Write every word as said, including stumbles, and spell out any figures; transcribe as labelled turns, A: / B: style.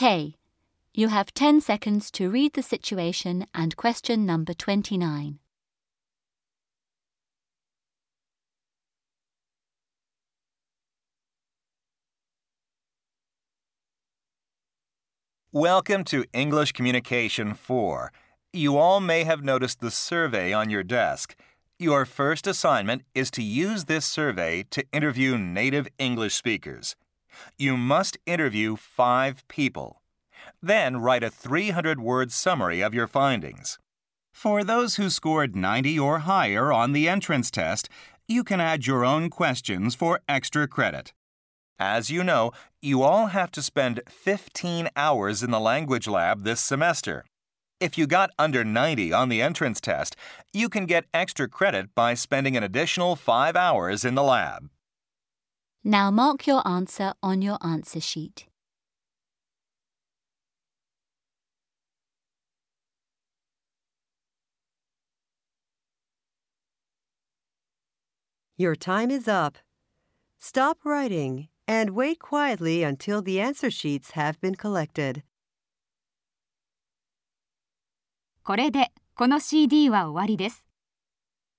A: Okay, you have ten seconds to read the situation and question number twenty-nine.
B: Welcome to English Communication four. You all may have noticed the survey on your desk. Your first assignment is to use this survey to interview native English speakers. You must interview five people. Then write a three hundred word summary of your findings. For those who scored ninety or higher on the entrance test, you can add your own questions for extra credit. As you know, you all have to spend fifteen hours in the language lab this semester. If you got under ninety on the entrance test, you can get extra credit by spending an additional five hours in the lab.
A: Now mark your answer on your answer sheet.
C: Your time is up. Stop writing and wait quietly until the answer sheets have been collected.
D: これでこの シーディー は終わりです。